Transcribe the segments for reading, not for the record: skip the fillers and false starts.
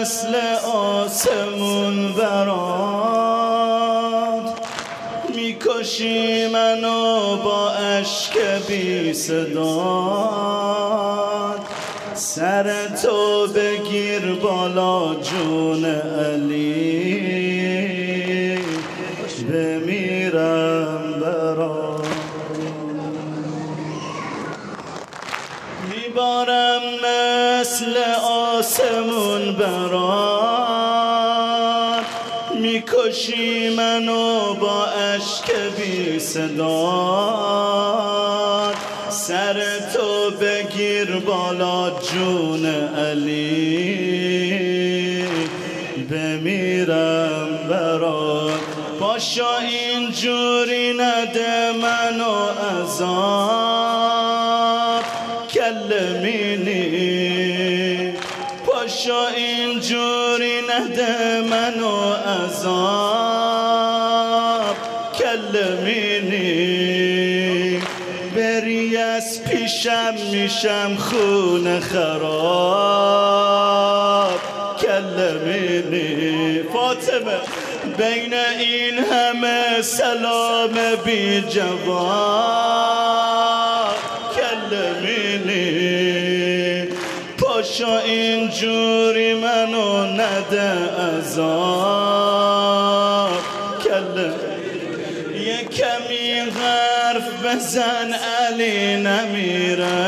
مثل آسمون برات میکشی منو با اشک بی صدات سر تو بگیر بالا جون علی بمیرم برات میبارم مثل آسمون برات میکشی منو با اشک بی صدات سر تو بگیر بالا جون علی بمیرم برات پاشا اینجوری نده منو عذاب کلمینی پاشا اینجوری نده منو عذاب کلمینی بری از پیشم میشم خون خراب کلمینی فاطمه بین این همه سلام بی جواب کلمینی پاشا اینجوری منو نده عذاب کلمینی یه کمی حرف بزن علی نمیره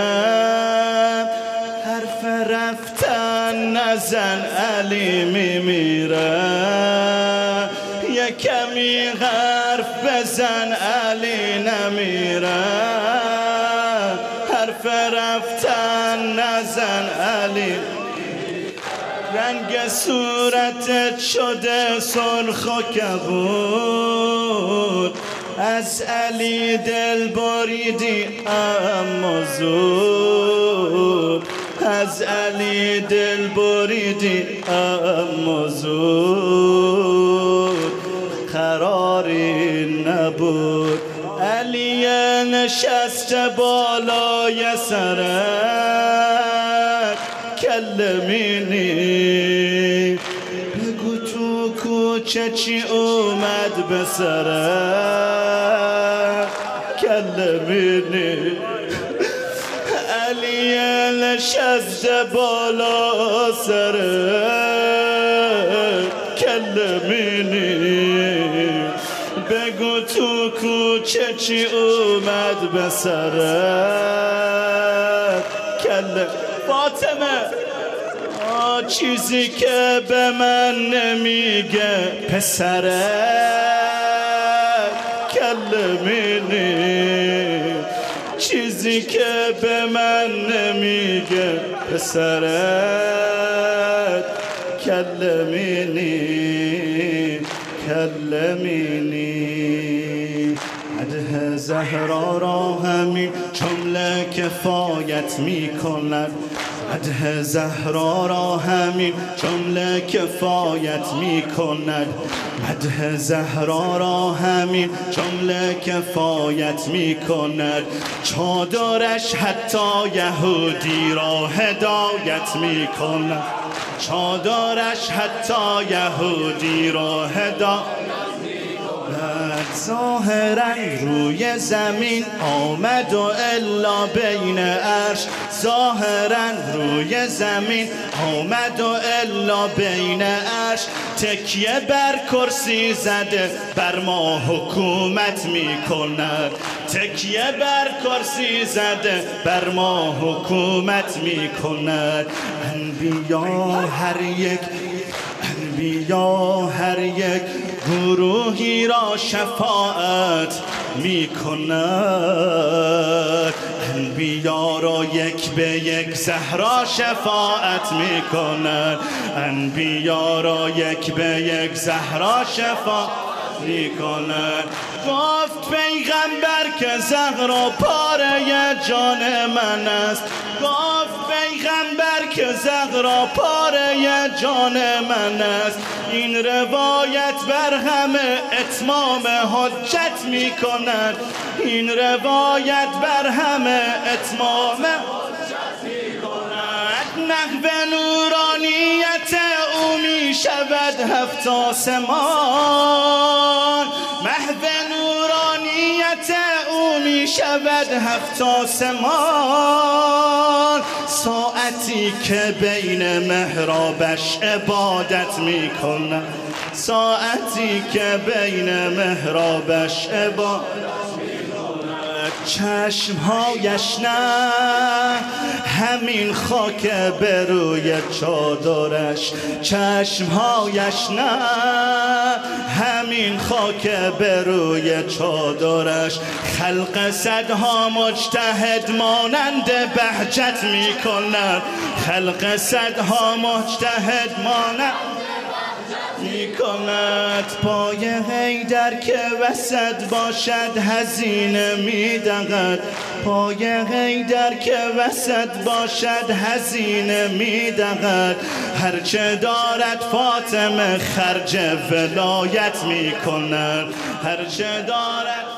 حرف رفتن نزن علی میمیره یه کمی حرف بزن علی نمیره حرف رفتن نزن علی رنگ صورتت شده سرخ و کبود از علی دل بریدی اما زود از علی دل بریدی اما زود قراری نبود علی نشسته بالای سرت کلمینی بگو تو کوچه چی اومد به سرت کلمینی علی نشسته بالا سرت کلمینی بگو تو کوچه چی اومد به سرت فاطمه چیزی که به من نمیگه پسرت کلمینی چیزی که به من نمیگه پسرت کلمینی کلمینی مدح زهرا را همین جمله کفایت میکند مدح زهرا را همین جمله کفایت میکند مدح زهرا را همین جمله کفایت میکند چادرش حتی یهودی را هدایت میکند چادرش حتی یهودی را هدایت ظاهرا روی زمین آمد و الا بین عرش ظاهرا روی زمین آمد و الا بین عرش تکیه بر کرسی زده بر ما حکومت می کند تکیه بر کرسی زده بر ما حکومت می کند انبیا هر یک گروهی را شفاعت می کند انبیا را یک به یک زهرا شفاعت می کند انبیا را یک به یک زهرا شفاعت می کند گفت پیغمبر که زهرا پاره جان من است گفت پیغمبر که زهرا پاره جان من است این روایت بر همه اتمام حجت می کند این روایت بر همه اتمام حجت می کند نحو نورانیت او شود هفت آسمان، محو نورانیت او می شود هفت آسمان. ساعتی که بین محرابش عبادت می کند، ساعتی که بین محرابش عبادت می کند. چشمهایش نه همین خاک به روی چادرش، چشمهایش نه همین خاک به روی چادرش. خلق صدها مجتهد مانند بهجت می کند، خلق صدها مجتهد مانند می کند. پای حیدر که وسط باشد هزینه می دهد، پای حیدر که وسط باشد هزینه می دهد. هرچه دارد فاطمه خرج ولایت می کند، هرچه دارد